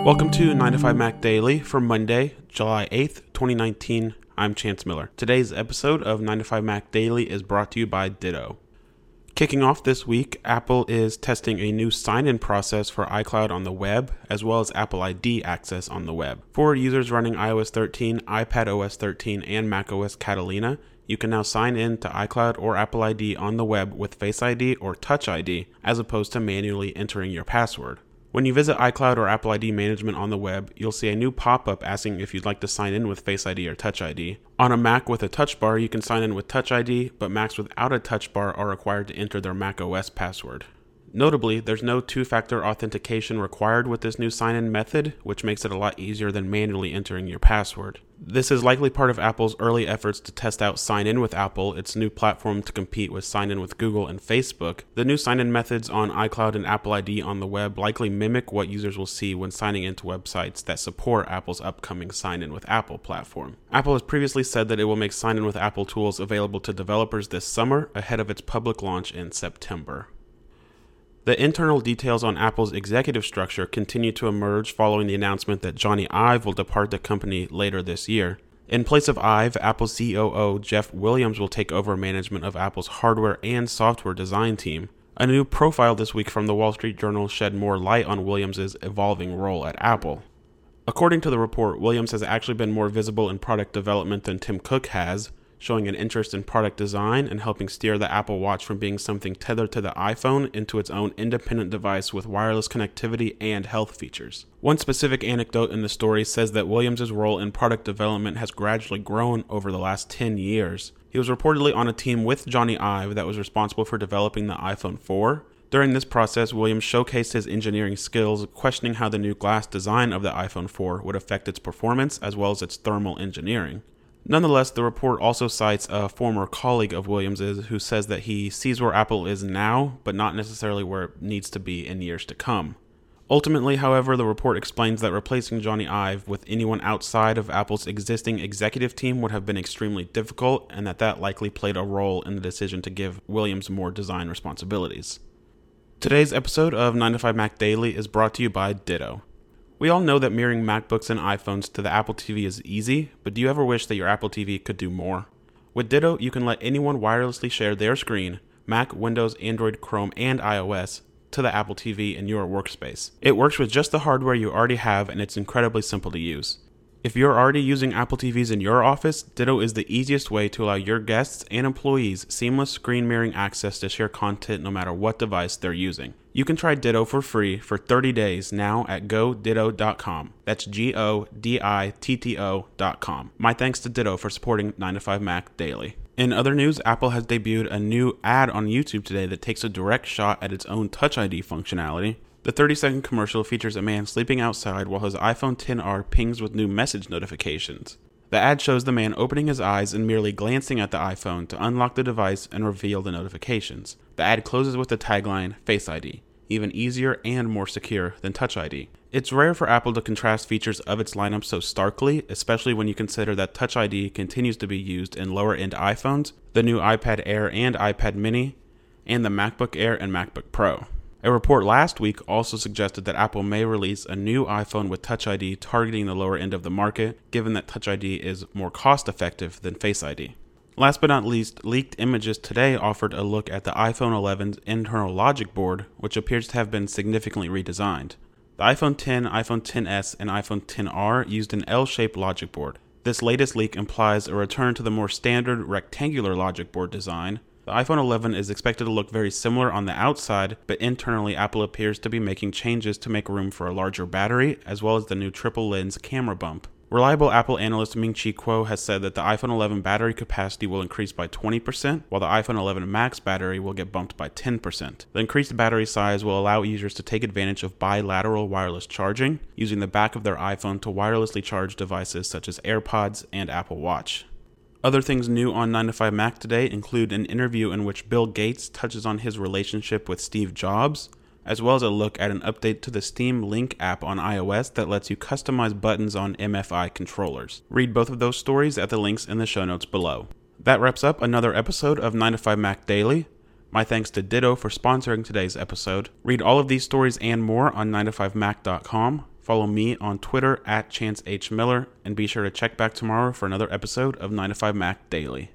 Welcome to 9 to 5 Mac Daily for Monday, July 8th, 2019. I'm Chance Miller. Today's episode of 9 to 5 Mac Daily is brought to you by Ditto. Kicking off this week, Apple is testing a new sign-in process for iCloud on the web, as well as Apple ID access on the web. For users running iOS 13, iPadOS 13, and macOS Catalina, you can now sign in to iCloud or Apple ID on the web with Face ID or Touch ID, as opposed to manually entering your password. When you visit iCloud or Apple ID management on the web, you'll see a new pop-up asking if you'd like to sign in with Face ID or Touch ID. On a Mac with a Touch Bar, you can sign in with Touch ID, but Macs without a Touch Bar are required to enter their macOS password. Notably, there's no two-factor authentication required with this new sign-in method, which makes it a lot easier than manually entering your password. This is likely part of Apple's early efforts to test out Sign-In with Apple, its new platform to compete with Sign-In with Google and Facebook. The new sign-in methods on iCloud and Apple ID on the web likely mimic what users will see when signing into websites that support Apple's upcoming Sign-In with Apple platform. Apple has previously said that it will make Sign-In with Apple tools available to developers this summer, ahead of its public launch in September. The internal details on Apple's executive structure continue to emerge following the announcement that Jony Ive will depart the company later this year. In place of Ive, Apple's COO Jeff Williams will take over management of Apple's hardware and software design team. A new profile this week from the Wall Street Journal shed more light on Williams' evolving role at Apple. According to the report, Williams has actually been more visible in product development than Tim Cook has, showing an interest in product design and helping steer the Apple Watch from being something tethered to the iPhone into its own independent device with wireless connectivity and health features. One specific anecdote in the story says that Williams' role in product development has gradually grown over the last 10 years. He was reportedly on a team with Jony Ive that was responsible for developing the iPhone 4. During this process, Williams showcased his engineering skills, questioning how the new glass design of the iPhone 4 would affect its performance as well as its thermal engineering. Nonetheless, the report also cites a former colleague of Williams's who says that he sees where Apple is now, but not necessarily where it needs to be in years to come. Ultimately, however, the report explains that replacing Jony Ive with anyone outside of Apple's existing executive team would have been extremely difficult, and that likely played a role in the decision to give Williams more design responsibilities. Today's episode of 9 to 5 Mac Daily is brought to you by Ditto. We all know that mirroring MacBooks and iPhones to the Apple TV is easy, but do you ever wish that your Apple TV could do more? With Ditto, you can let anyone wirelessly share their screen, Mac, Windows, Android, Chrome, and iOS, to the Apple TV in your workspace. It works with just the hardware you already have, and it's incredibly simple to use. If you're already using Apple TVs in your office, Ditto is the easiest way to allow your guests and employees seamless screen mirroring access to share content no matter what device they're using. You can try Ditto for free for 30 days now at goditto.com. That's GODITTO.com. My thanks to Ditto for supporting 9 to 5 Mac Daily. In other news, Apple has debuted a new ad on YouTube today that takes a direct shot at its own Touch ID functionality. The 30-second commercial features a man sleeping outside while his iPhone XR pings with new message notifications. The ad shows the man opening his eyes and merely glancing at the iPhone to unlock the device and reveal the notifications. The ad closes with the tagline, Face ID, even easier and more secure than Touch ID. It's rare for Apple to contrast features of its lineup so starkly, especially when you consider that Touch ID continues to be used in lower-end iPhones, the new iPad Air and iPad Mini, and the MacBook Air and MacBook Pro. A report last week also suggested that Apple may release a new iPhone with Touch ID targeting the lower end of the market, given that Touch ID is more cost-effective than Face ID. Last but not least, leaked images today offered a look at the iPhone 11's internal logic board, which appears to have been significantly redesigned. The iPhone X, iPhone XS, and iPhone XR used an L-shaped logic board. This latest leak implies a return to the more standard rectangular logic board design. The iPhone 11 is expected to look very similar on the outside, but internally Apple appears to be making changes to make room for a larger battery, as well as the new triple lens camera bump. Reliable Apple analyst Ming-Chi Kuo has said that the iPhone 11 battery capacity will increase by 20%, while the iPhone 11 Max battery will get bumped by 10%. The increased battery size will allow users to take advantage of bilateral wireless charging, using the back of their iPhone to wirelessly charge devices such as AirPods and Apple Watch. Other things new on 9 to 5 Mac today include an interview in which Bill Gates touches on his relationship with Steve Jobs, as well as a look at an update to the Steam Link app on iOS that lets you customize buttons on MFI controllers. Read both of those stories at the links in the show notes below. That wraps up another episode of 9 to 5 Mac Daily. My thanks to Ditto for sponsoring today's episode. Read all of these stories and more on 9to5mac.com. Follow me on Twitter at Chance H. Miller, and be sure to check back tomorrow for another episode of 9 to 5 Mac Daily.